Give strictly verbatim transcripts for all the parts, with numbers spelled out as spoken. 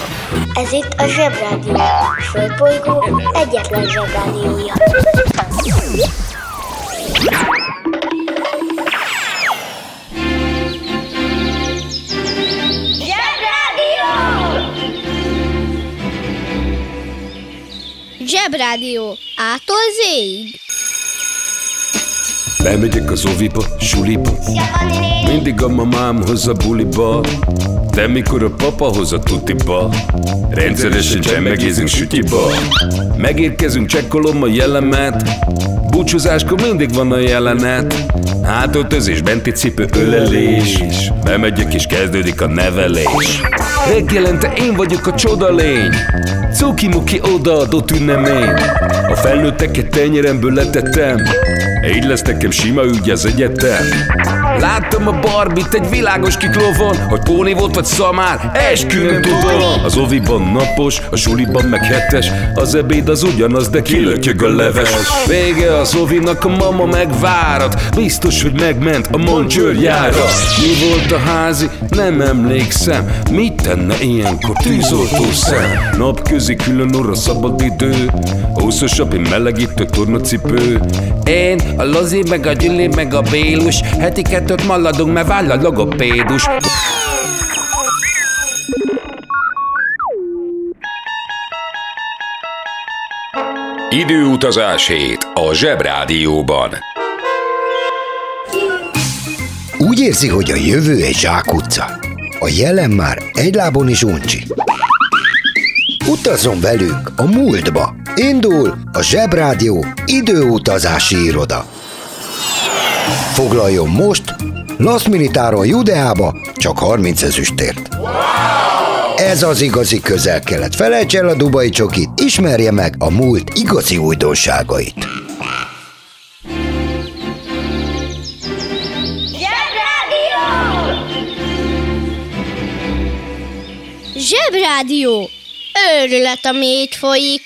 Ez itt a Zsebrádió, a Földbolygó egyetlen Zsebrádiója. Zsebrádió! Zsebrádió A-tól Z-ig. Bemegyek az oviba, suliba, mindig a mamám hoz a buliba, de mikor a papa hoz a tutiba, rendszeresen csemmegézünk sütyiba. Megérkezünk, csekkolom a jellemet, búcsúzáskor mindig van a jelenet. Hátöltözés, benti cipő, ölelés, bemegyek és kezdődik a nevelés. Reggelente én vagyok a csoda lény, cuki-muki odaadott ünnemény. A felnőtteket tenyeremből letettem, így lesz nekem sima ügy az egyetem. Láttam a Barbit egy világos kiklovon, hogy póni volt vagy szamár, esküvőn tudom. Az oviban napos, a suliban meg hetes, az ebéd az ugyanaz, de kilötyög a leves. Vége az ovinak, a mama megvárat, biztos, hogy megment a mancsőrjára. Mi volt a házi? Nem emlékszem, mit tenne ilyenkor tűzoltó szem? Napközi külön orra szabad idő, húszosabb, én melegítő tornacipő. Én, a Lozi, meg a Gyüli, meg a Bélus, heti kettőt maladunk, mert váll a logopédus. Időutazás hét a Zsebrádióban. Úgy érzi, hogy a jövő egy zsákutca. A jelen már egy lábon is uncsi. Utazzon velünk a múltba. Indul a Zsebrádió időutazási iroda. Foglaljon most Last Minute-áron Judeába csak harminc ezüstért. Ez az igazi Közel-Kelet. Felejts el a dubai csokit, ismerje meg a múlt igazi újdonságait. Zsebrádió! Zsebrádió! Őrület, ami itt folyik.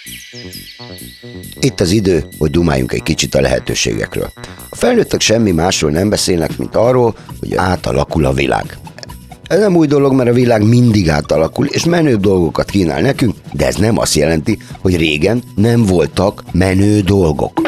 Itt az idő, hogy dumáljunk egy kicsit a lehetőségekről. A felnőttek semmi másról nem beszélnek, mint arról, hogy átalakul a világ. Ez nem új dolog, mert a világ mindig átalakul, és menőbb dolgokat kínál nekünk, de ez nem azt jelenti, hogy régen nem voltak menő dolgok.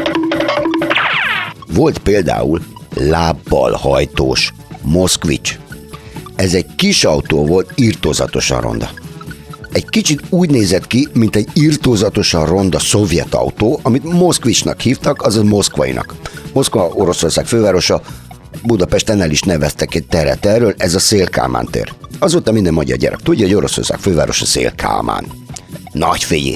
Volt például lábbal hajtós Moszkvics. Ez egy kis autó volt, irtózatosan ronda. Egy kicsit úgy nézett ki, mint egy irtózatosan ronda szovjet autó, amit Moszkvicsnak hívtak, azaz moszkvainak. Moszkva, Oroszország fővárosa, Budapesten el is neveztek egy teret erről, ez a Szél-Kálmán tér. Azóta minden magyar gyerek tudja, hogy Oroszország fővárosa Szél-Kálmán. Nagy figyé!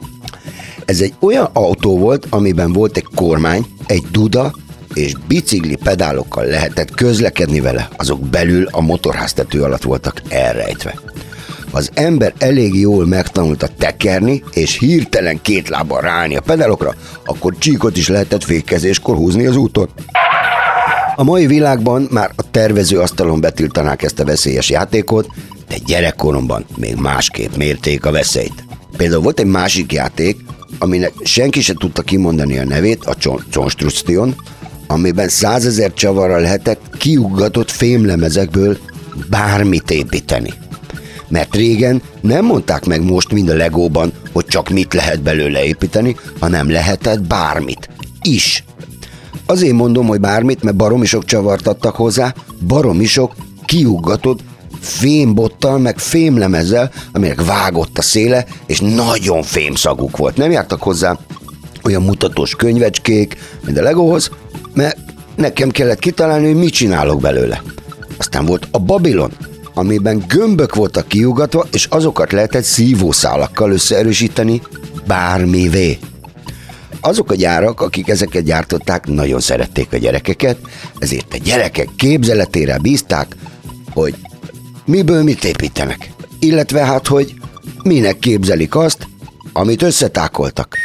Ez egy olyan autó volt, amiben volt egy kormány, egy duda, és bicikli pedálokkal lehetett közlekedni vele, azok belül a motorháztető alatt voltak elrejtve. Ha az ember elég jól megtanulta tekerni, és hirtelen két lábbal ráállni a pedálokra, akkor csíkot is lehetett fékezéskor húzni az úton. A mai világban már a tervezőasztalon betiltanák ezt a veszélyes játékot, de gyerekkoromban még másképp mérték a veszélyt. Például volt egy másik játék, aminek senki se tudta kimondani a nevét, a Construction, amiben százezer csavarral lehetett kiuggatott fémlemezekből bármit építeni. Mert régen nem mondták meg most, mind a Legóban, hogy csak mit lehet belőle építeni, hanem lehetett bármit is. Azért mondom, hogy bármit, mert baromi sok csavart adtak hozzá, baromi sok kiuggatott fémbottal, meg fémlemezzel, aminek vágott a széle, és nagyon fémszaguk volt. Nem jártak hozzá olyan mutatós könyvecskék, mint a Legóhoz, mert nekem kellett kitalálni, hogy mit csinálok belőle. Aztán volt a Babilon, amiben gömbök voltak kiugatva, és azokat lehetett szívószálakkal összeerősíteni bármivé. Azok a gyárak, akik ezeket gyártották, nagyon szerették a gyerekeket, ezért a gyerekek képzeletére bízták, hogy miből mit építenek, illetve hát, hogy minek képzelik azt, amit összetákoltak.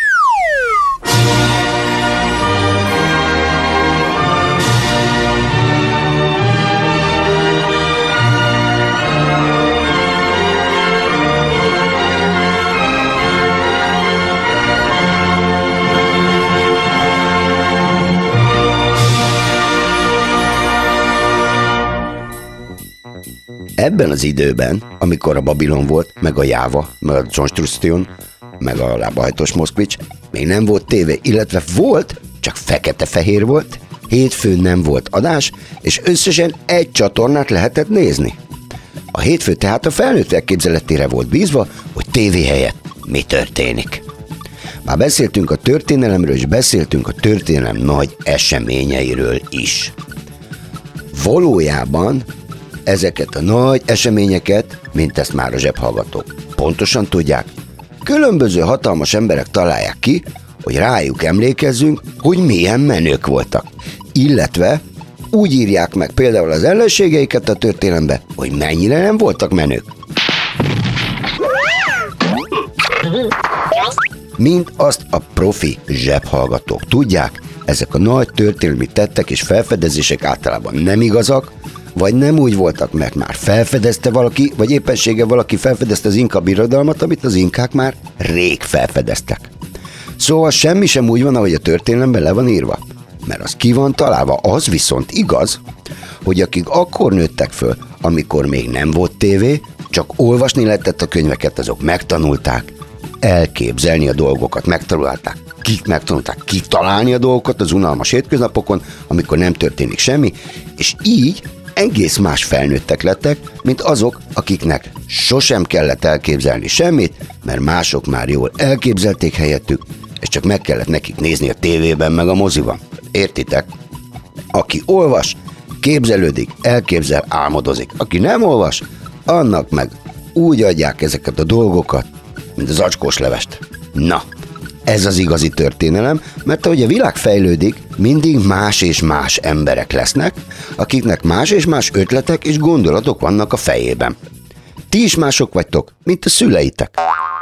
Ebben az időben, amikor a Babilon volt, meg a Jáva, meg a Constitution, meg a lábahajtós Moszkvics, még nem volt tévé, illetve volt, csak fekete-fehér volt, hétfőn nem volt adás, és összesen egy csatornát lehetett nézni. A hétfő tehát a felnőttek képzeletére volt bízva, hogy tévé helyett mi történik. Már beszéltünk a történelemről, és beszéltünk a történelem nagy eseményeiről is. Valójában ezeket a nagy eseményeket, mint ezt már a zsebhallgatók pontosan tudják, különböző hatalmas emberek találják ki, hogy rájuk emlékezzünk, hogy milyen menők voltak. Illetve úgy írják meg például az ellenségeiket a történelembe, hogy mennyire nem voltak menők. Mint azt a profi zsebhallgatók tudják, ezek a nagy történelmi tettek és felfedezések általában nem igazak, vagy nem úgy voltak, mert már felfedezte valaki, vagy éppenséggel valaki felfedezte az inka birodalmat, amit az inkák már rég felfedeztek. Szóval semmi sem úgy van, ahogy a történelemben le van írva. Mert az ki van találva, az viszont igaz, hogy akik akkor nőttek föl, amikor még nem volt tévé, csak olvasni lehetett a könyveket, azok megtanulták elképzelni a dolgokat, megtanulták, kik megtanulták kitalálni a dolgokat az unalmas hétköznapokon, amikor nem történik semmi, és így egész más felnőttek lettek, mint azok, akiknek sosem kellett elképzelni semmit, mert mások már jól elképzelték helyettük, és csak meg kellett nekik nézni a tévében meg a moziban. Értitek? Aki olvas, képzelődik, elképzel, álmodozik. Aki nem olvas, annak meg úgy adják ezeket a dolgokat, mint az acskós levest. Na, ez az igazi történelem, mert ahogy a világ fejlődik, mindig más és más emberek lesznek, akiknek más és más ötletek és gondolatok vannak a fejében. Ti is mások vagytok, mint a szüleitek.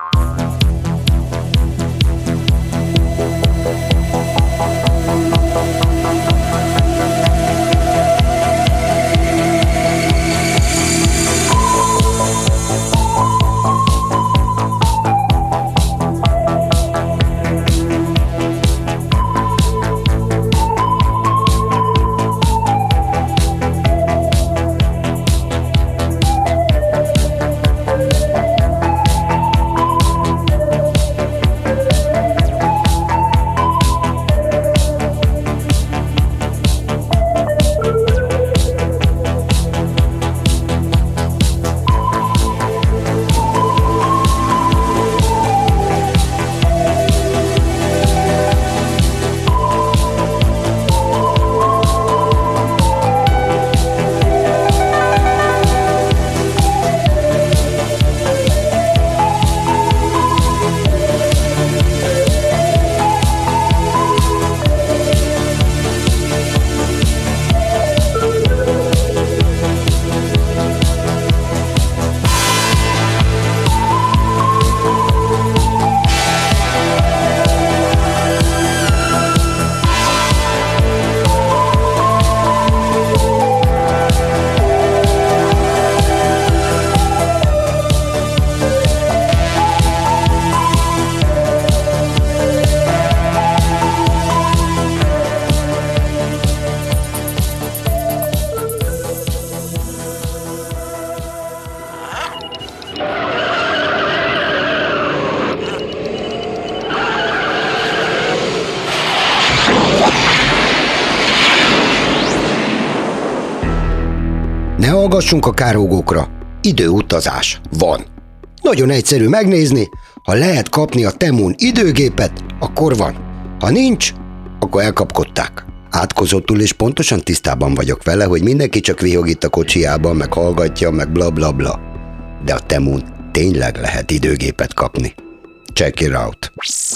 Ne hallgassunk a károgókra, időutazás van. Nagyon egyszerű megnézni, ha lehet kapni a Temun időgépet, akkor van. Ha nincs, akkor elkapkodták. Átkozottul és pontosan tisztában vagyok vele, hogy mindenki csak vihog itt a kocsijában, meg hallgatja, meg bla bla bla. De a Temun tényleg lehet időgépet kapni. Check it out.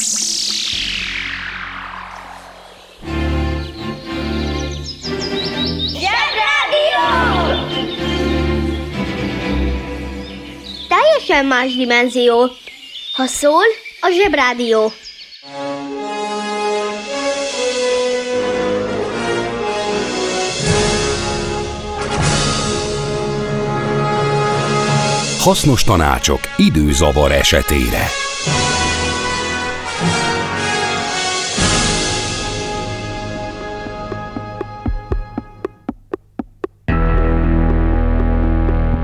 Teljesen más dimenzió. Ha szól, a Zsebrádió. Hasznos tanácsok időzavar esetére.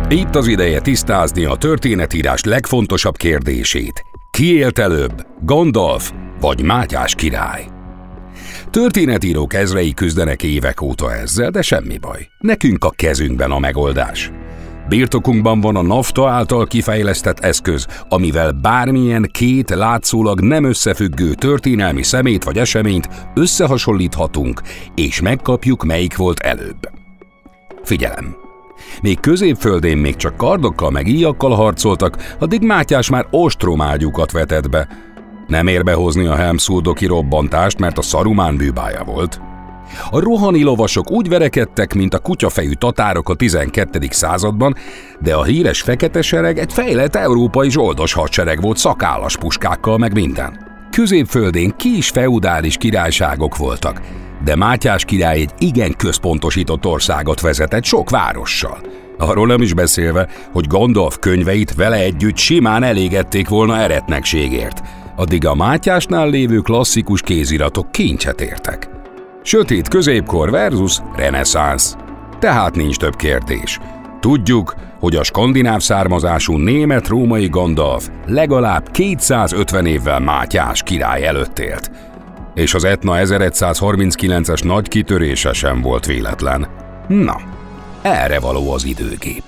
Itt az ideje tisztázni a történetírás legfontosabb kérdését. Ki élt előbb, Gandalf vagy Mátyás király? Történetírók ezrei küzdenek évek óta ezzel, de semmi baj. Nekünk a kezünkben a megoldás. Birtokunkban van a NAFTA által kifejlesztett eszköz, amivel bármilyen két látszólag nem összefüggő történelmi szemét vagy eseményt összehasonlíthatunk, és megkapjuk, melyik volt előbb. Figyelem! Még Középföldén még csak kardokkal meg íjakkal harcoltak, addig Mátyás már ostromágyúkat vetett be. Nem ér behozni a Helmszurdoki robbantást, mert a Szarumán bűbája volt. A rohani lovasok úgy verekedtek, mint a kutyafejű tatárok a tizenkettedik században, de a híres fekete sereg egy fejlett európai zsoldos hadsereg volt szakállas puskákkal meg minden. Középföldén kis feudális királyságok voltak, de Mátyás király egy igen központosított országot vezetett sok várossal. Arról nem is beszélve, hogy Gandalf könyveit vele együtt simán elégették volna eretnekségért, addig a Mátyásnál lévő klasszikus kéziratok kincset értek. Sötét középkor versus reneszánsz. Tehát nincs több kérdés. Tudjuk, hogy a skandináv származású német-római Gandalf legalább kétszázötven évvel Mátyás király előtt élt. És az Etna ezeregyszázharminckilences nagy kitörése sem volt véletlen. Na, erre való az időgép.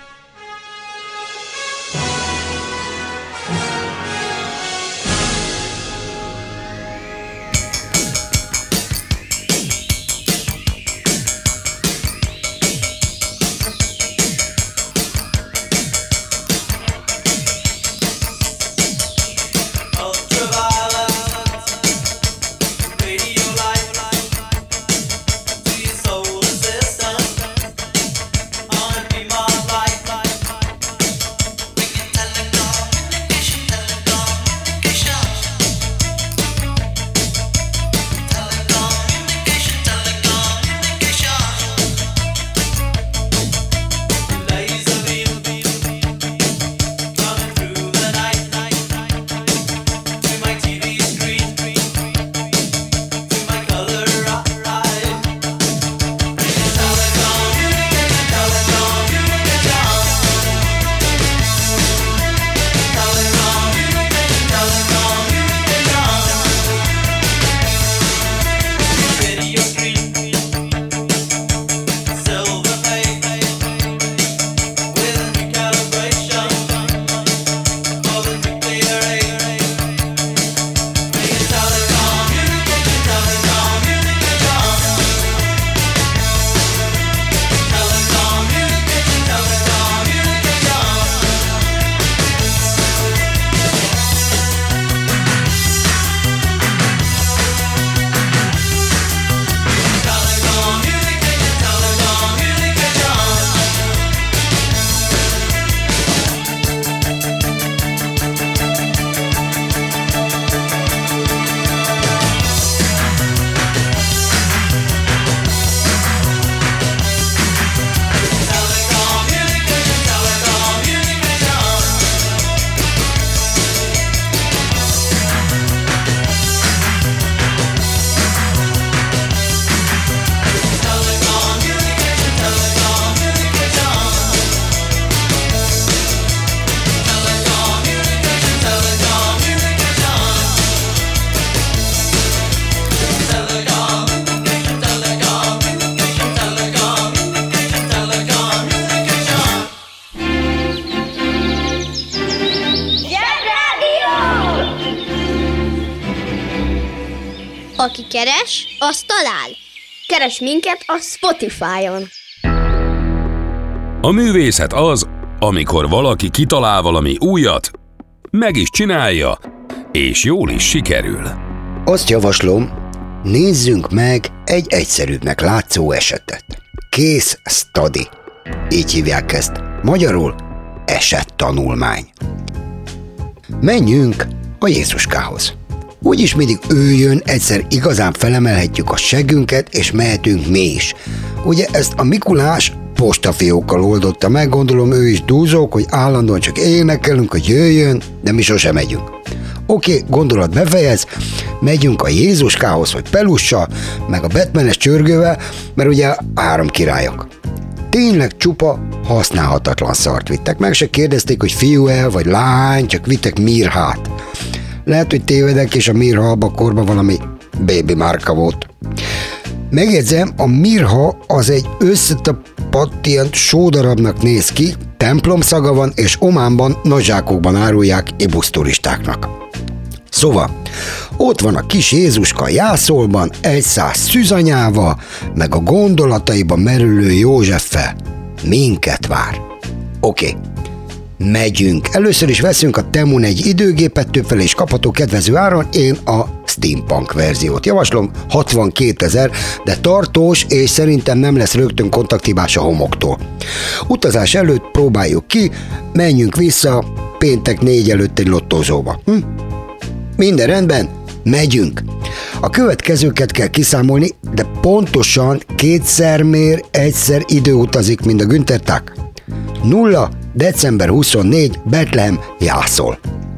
Aki keres, az talál. Keres minket a Spotify-on. A művészet az, amikor valaki kitalál valami újat, meg is csinálja, és jól is sikerül. Azt javaslom, nézzünk meg egy egyszerűbbnek látszó esetet. Case study. Így hívják ezt. Magyarul esettanulmány. Menjünk a Jézuskához. Úgyis mindig ő jön, egyszer igazán felemelhetjük a seggünket, és mehetünk mi is. Ugye ezt a Mikulás postafiókkal oldotta meg, gondolom ő is dúzók, hogy állandóan csak énekelünk, hogy jöjjön, de mi sosem megyünk. Oké, okay, gondolat befejez, megyünk a Jézuskához, vagy Pelussal, meg a Batmanes csörgővel, mert ugye három királyok. tényleg csupa használhatatlan szart vittek. Meg se kérdezték, hogy fiú-e vagy lány, csak vittek mirhát. Lehet, hogy tévedek, és a mirha abba korban valami baby márka volt. Megjegyzem, a mirha az egy összetapadt ilyen sódarabnak néz ki, templomszaga van, és Ománban nagyzsákokban árulják ibusz turistáknak. Szóval, ott van a kis Jézuska jászolban, egy száz szűzanyával, meg a gondolataiban merülő Józseffel. Minket vár. Oké, okay. Megyünk. Először is veszünk a Temun egy időgépet, többfele is kapható kedvező áron, én a steampunk verziót javaslom, hatvankétezer, de tartós, és szerintem nem lesz rögtön kontakthibás a homoktól. Utazás előtt próbáljuk ki, menjünk vissza péntek négy előtt egy lottózóba. Hm? Minden rendben, megyünk. A következőket kell kiszámolni, de pontosan kétszer mér, egyszer időutazik, mint a Güntherták. nulla december huszonnégy, Betlehem, Jászol.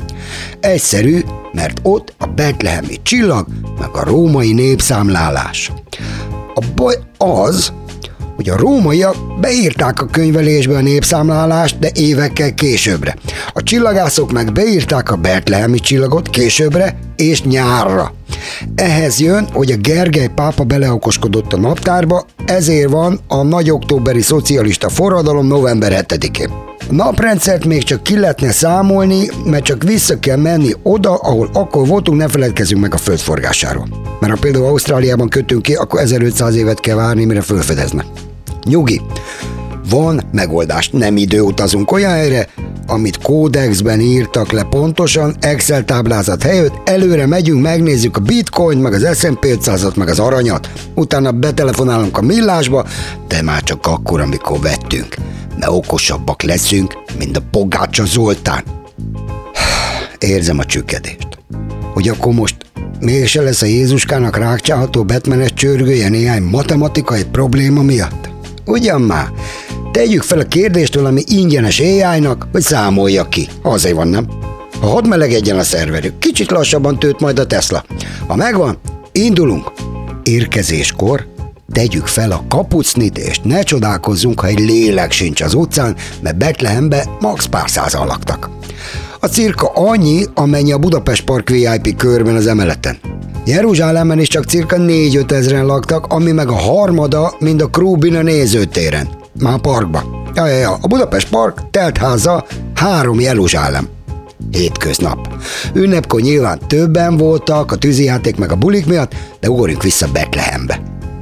Egyszerű, mert ott a betlehemi csillag, meg a római népszámlálás. A baj az, hogy a rómaiak beírták a könyvelésbe a népszámlálást, de évekkel későbbre. A csillagászok meg beírták a betlehemi csillagot későbbre és nyárra. Ehhez jön, hogy a Gergely pápa beleokoskodott a naptárba, ezért van a nagy októberi szocialista forradalom november hetedikén. A naprendszert még csak ki lehetne számolni, mert csak vissza kell menni oda, ahol akkor voltunk, ne feledkezzünk meg a föld forgásáról. Mert ha például Ausztráliában kötünk ki, akkor ezerötszáz évet kell várni, mire fölfedeznek. Nyugi, van megoldás, nem időutazunk olyan helyre, amit kódexben írtak le pontosan, Excel táblázat helyett, előre megyünk, megnézzük a bitcoin, meg az es and pé ötszázat, meg az aranyat, utána betelefonálunk a millásba, de már csak akkor, amikor vettünk, mert okosabbak leszünk, mint a Pogácsa Zoltán. Érzem a csüggedést. Hogy akkor most mégse lesz a Jézuskának rákcsálható Batmanes csörgője néhány matematikai probléma miatt? Ugyan már, tegyük fel a kérdést valami ingyenes á í-nak, hogy számolja ki. Azért van, nem? Ha hadd melegedjen a szerverük, kicsit lassabban tölt majd a Tesla. Ha megvan, indulunk. Érkezéskor tegyük fel a kapucnit, és ne csodálkozzunk, ha egy lélek sincs az utcán, mert Betlehembe max pár százan laktak. A cirka annyi, amennyi a Budapest Park vé i pé körben az emeleten. Jeruzsálemben is csak cirka négy-öt ezren laktak, ami meg a harmada, mint a Krúbin a nézőtéren. Már a parkba. Ja, ja, ja. A Budapest Park teltháza három Jeruzsálem. Hétköznap. Ünnepkor nyilván többen voltak, a tűzijáték meg a bulik miatt, de ugorjunk vissza Betlehembe.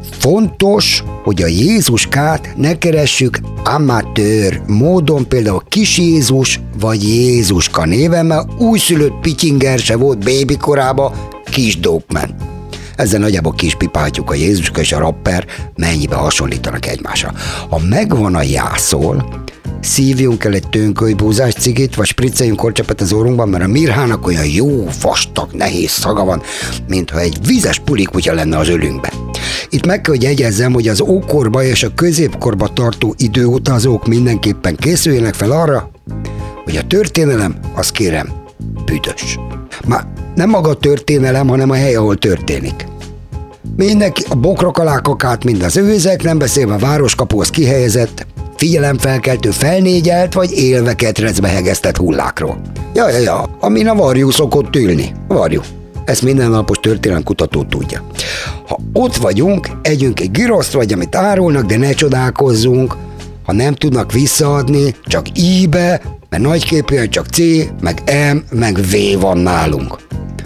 Fontos, hogy a Jézuskát ne keressük amatőr módon, például Kis Jézus vagy Jézuska néven, mert újszülött pityinger se volt baby korába, Kis Dopeman. Ezzel nagyjából kispipálhatjuk a Jézuska és a rapper, mennyibe hasonlítanak egymásra. Ha megvan a Jászol, szívjunk el egy tönkölybúzás cigit, vagy spricceljünk korcsepet az orrunkban, mert a mirhának olyan jó, vastag, nehéz szaga van, mintha egy vizes pulikutya lenne az ölünkbe. Itt meg kell, hogy jegyezzem, hogy az ókorba és a középkorba tartó időutazók mindenképpen készüljenek fel arra, hogy a történelem, azt kérem, büdös. Már nem maga a történelem, hanem a hely, ahol történik. Mindenki a bokrok alá kakált, mind az őzek, nem beszélve a városkapuhoz kihelyezett, figyelemfelkeltő felnégyelt vagy élve ketrecbe hegesztett hullákról. Ja, ja, ja, amin a varjú szokott ülni. Varjú. Ezt mindennapos történelemkutató tudja. Ha ott vagyunk, együnk egy giroszt vagy, amit árulnak, de ne csodálkozzunk, ha nem tudnak visszaadni, csak I-be, mert nagyképűen csak C, meg M, meg V van nálunk.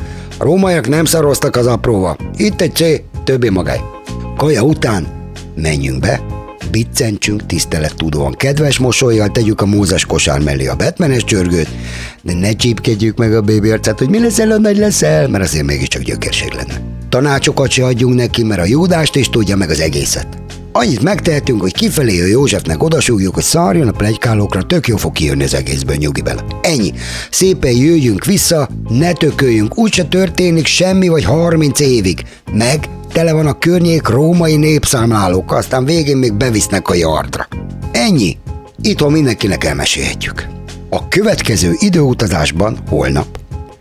A rómaiak nem szaroztak az apróval. Itt egy C, többé magány. Kaja után menjünk be, biccentsünk tisztelettudóan, kedves mosollyal tegyük a mózes kosár mellé a Batmanes csörgőt, de ne csípkedjük meg a bébi arcát, hogy mi leszel, a nagy leszel, mert azért mégiscsak gyökérség lenne. Tanácsokat se adjunk neki, mert a Júdást is tudja meg az egészet. Annyit megtehetünk, hogy kifelé a Józsefnek odasúgjuk, hogy szarjon a pletykálókra, tök jó fog kijönni az egészből, nyugi bele. Ennyi. Szépen jöjjünk vissza, ne tököljünk, úgyse történik semmi vagy harminc évig. Meg tele van a környék római népszámlálók, aztán végén még bevisznek a yardra. Ennyi. Itthon mindenkinek elmesélhetjük. A következő időutazásban holnap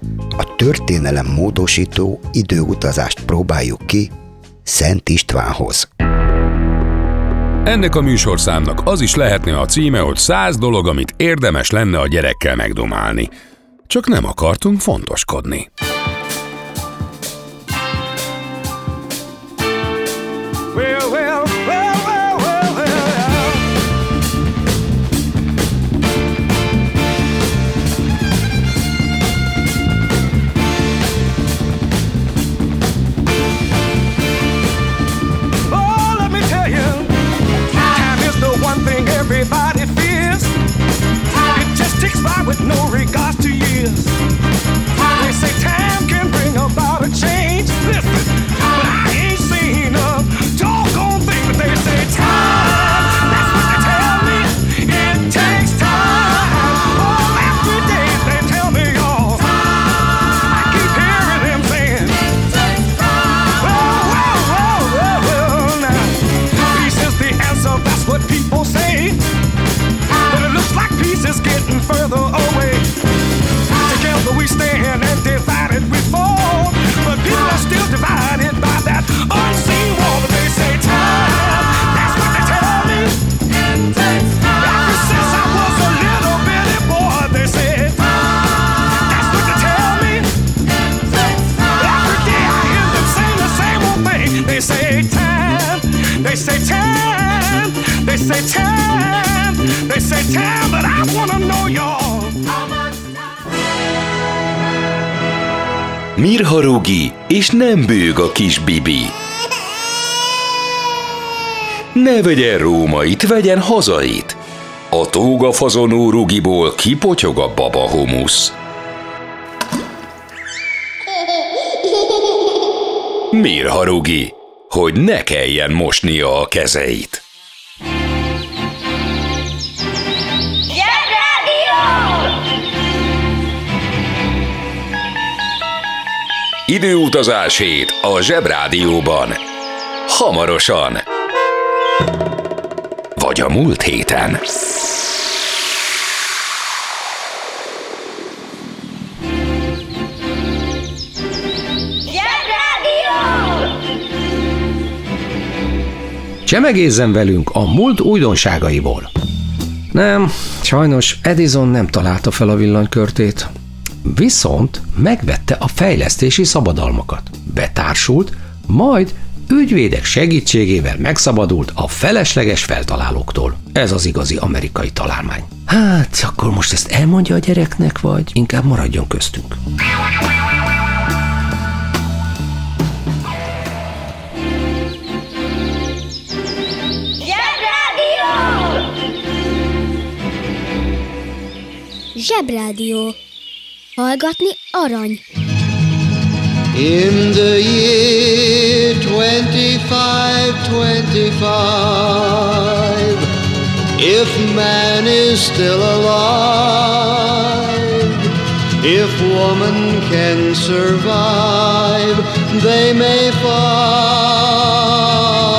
a történelem módosító időutazást próbáljuk ki Szent Istvánhoz. Ennek a műsorszámnak az is lehetne a címe, hogy száz dolog, amit érdemes lenne a gyerekkel megdomálni. Csak nem akartunk fontoskodni. Well, well, well, well, well, well. Oh, let me tell you, time is the one thing everybody fears. It just ticks by with no regards to years. They say time can bring about a change. Listen, but I ain't seen a doggone thing, but they say time. That's what they tell me. It takes time. Oh, every day they tell me, y'all. I keep hearing them saying, well, well, well, well, well, now. Peace is the answer, that's what people say. But it looks like peace is getting further away. Together we stand and divided we fall. But people are still divided by that unseen wall. But they say time, that's what they tell me. Ever since I was a little bitty boy, they said that's what they tell me. Every day I hear them saying the same old thing. They say time, they say time, they say time, they say time, but I wanna know y'all. Mirha Rugi, és nem bőg a kis Bibi. Ne vegyen rómait, vegyen hazait. A tógafazonó Rugiból kipotyog a baba humusz. Mirha Rugi, hogy ne kelljen mosnia a kezeit. Időutazás hét a Zsebrádióban. Hamarosan. Vagy a múlt héten. Csemegézzen velünk a múlt újdonságaiból. Nem, sajnos Edison nem találta fel a villanykörtét. Viszont megvette a fejlesztési szabadalmakat, betársult, majd ügyvédek segítségével megszabadult a felesleges feltalálóktól. Ez az igazi amerikai találmány. Hát, akkor most ezt elmondja a gyereknek, vagy inkább maradjon köztünk? Zsebrádió. Hallgatni arany. In the year twenty-five twenty-five, if man is still alive, if woman can survive, they may find.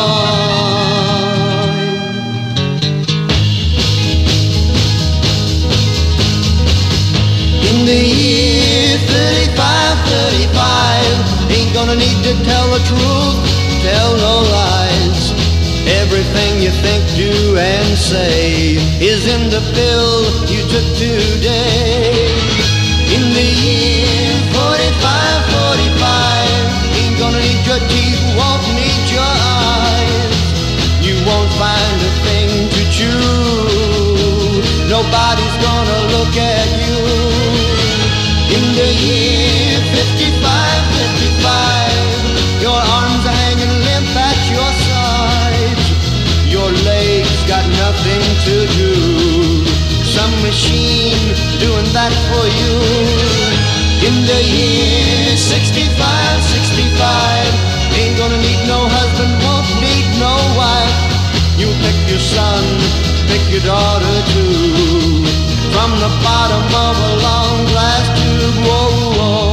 In the year thirty-five thirty-five, ain't gonna need to tell the truth, tell no lies. Everything you think, do, and say is in the pill you took today. In the year forty-five forty-five, ain't gonna need your teeth, won't need your eyes. You won't find a thing to chew, nobody's gonna look at you. In the year fifty-five fifty-five, your arms are hanging limp at your sides. Your legs got nothing to do, some machine doing that for you. In the year sixty-five sixty-five, ain't gonna need no husband, won't need no wife. You pick your son, pick your daughter too, from the bottom of a long glass tube. Whoa, whoa.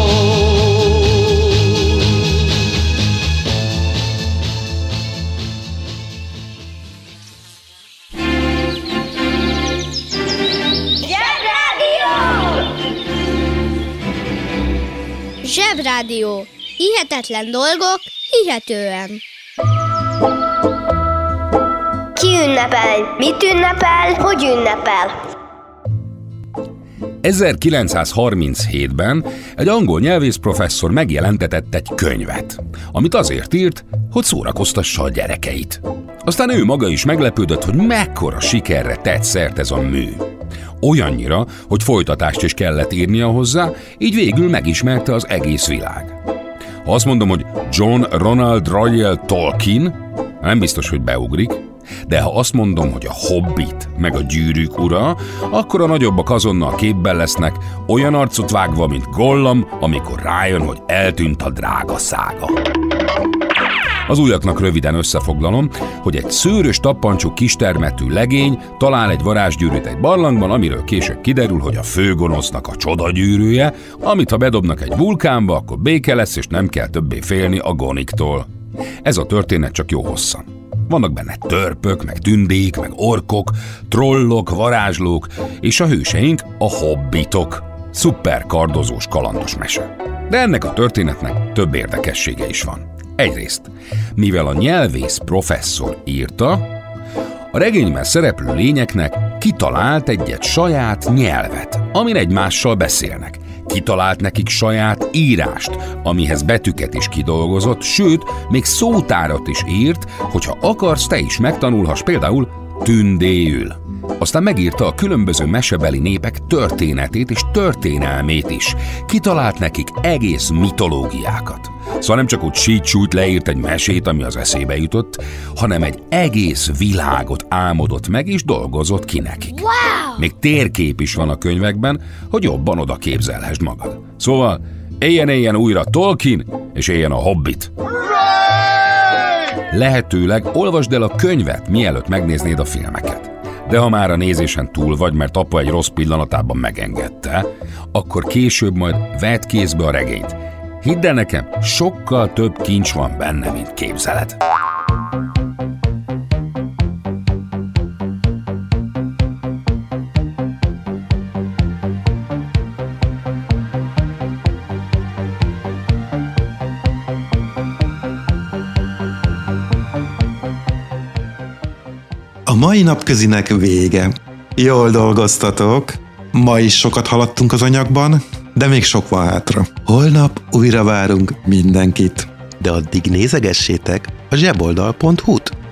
Zsebrádió. Hihetetlen dolgok, hihetően. Ki ünnepel? Mit ünnepel? Hogy ünnepel? ezerkilencszázharminchétben egy angol nyelvész professzor megjelentetett egy könyvet, amit azért írt, hogy szórakoztassa a gyerekeit. Aztán ő maga is meglepődött, hogy mekkora sikerre tett szert ez a mű. Olyannyira, hogy folytatást is kellett írnia hozzá, így végül megismerte az egész világ. Ha azt mondom, hogy John Ronald Reuel Tolkien, nem biztos, hogy beugrik, de ha azt mondom, hogy a Hobbit meg a Gyűrűk ura, akkor a nagyobbak azonnal képben lesznek, olyan arcot vágva, mint Gollum, amikor rájön, hogy eltűnt a drága szága. Az újaknak röviden összefoglalom, hogy egy szőrös tappancsú kistermetű legény talál egy varázsgyűrűt egy barlangban, amiről később kiderül, hogy a főgonosznak a csodagyűrűje, amit ha bedobnak egy vulkánba, akkor béke lesz, és nem kell többé félni a goniktól. Ez a történet csak jó hosszan. Vannak benne törpök, meg tündék, meg orkok, trollok, varázslók, és a hőseink a hobbitok. Szuper kardozós, kalandos mese. De ennek a történetnek több érdekessége is van. Egyrészt, mivel a nyelvész professzor írta, a regényben szereplő lényeknek kitalált egy-egy saját nyelvet, amin egymással beszélnek. Kitalált nekik saját írást, amihez betűket is kidolgozott, sőt, még szótárat is írt, hogyha akarsz, te is megtanulhass például tündéül. Aztán megírta a különböző mesebeli népek történetét és történelmét is. Kitalált nekik egész mitológiákat. Szóval nem csak úgy sítsújt leírt egy mesét, ami az eszébe jutott, hanem egy egész világot álmodott meg és dolgozott ki nekik. Wow! Még térkép is van a könyvekben, hogy jobban oda képzelhessd magad. Szóval éljen-éljen újra Tolkien, és éljen a Hobbit. Lehetőleg olvasd el a könyvet, mielőtt megnéznéd a filmeket. De ha már a nézésen túl vagy, mert apa egy rossz pillanatában megengedte, akkor később majd vedd kézbe a regényt. Hidd el nekem, sokkal több kincs van benne, mint képzeled. A mai napközinek vége. Jól dolgoztatok. Ma is sokat haladtunk az anyagban, de még sok van hátra. Holnap újra várunk mindenkit. De addig nézegessétek a zseboldal pont hu-t.